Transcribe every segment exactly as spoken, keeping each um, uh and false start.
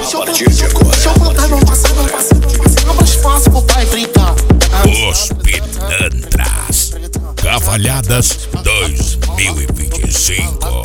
A partir de agora. Deixa eu mandar meu parceiro, meu parceiro, meu parceiro. Abre espaço pro pai brincar. Os Pinantras Cavalhadas dois mil e vinte e cinco.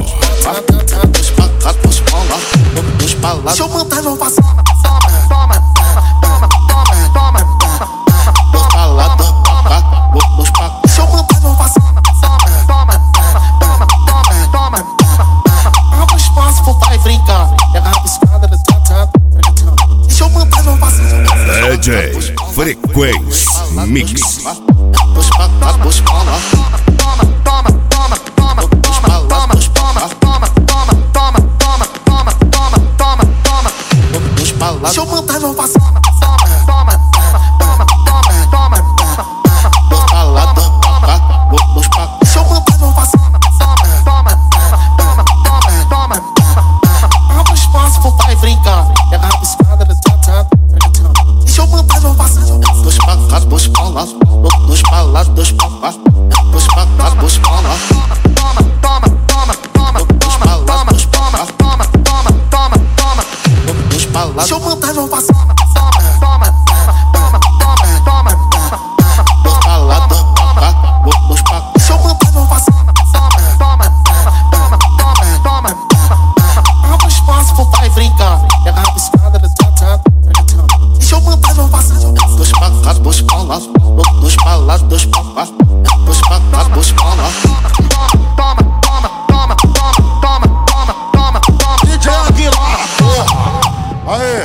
Deixa eu mandar meu parceiro. Toma, toma, toma, toma. Dos balados, dos pa. Deixa eu mandar meu parceiro. Toma, toma, toma, toma. Abre espaço pro pai brincar. Pega a rabiscada do tata. Deixa eu mandar meu parceiro. D J Frequência Mix. Dos balados, toma, toma, toma, toma, toma. Dos balados, toma, toma, toma, toma, toma, toma, toma, toma, toma. Dos balados. Deixa eu mandar meu parceiro. Toma, toma, toma, toma, toma. Dos balados, dos pa. Deixa eu mandar meu parceiro. Toma, toma, toma, toma. Abre espaço pro pai brincar. Pega a rabiscada do tata. Deixa eu mandar meu parceiro. Dos pacados, dos palas, dos palas, dos papas. Dos pacados, dos palas. Toma, toma, toma, toma. Dos palas, dos papas. Toma, toma, toma, toma. Dos palas. Deixa eu mandar meu parceiro. Toma, toma, toma, toma. Dos palas, dos papas, dos papas. Deixa eu mandar meu parceiro. Toma, toma, toma, toma. Abre espaço pro pai brincar. Pega a rabiscada do tata. Deixa eu mandar meu parceiro. Dos pacados, dos palas, dos palas, dos papas.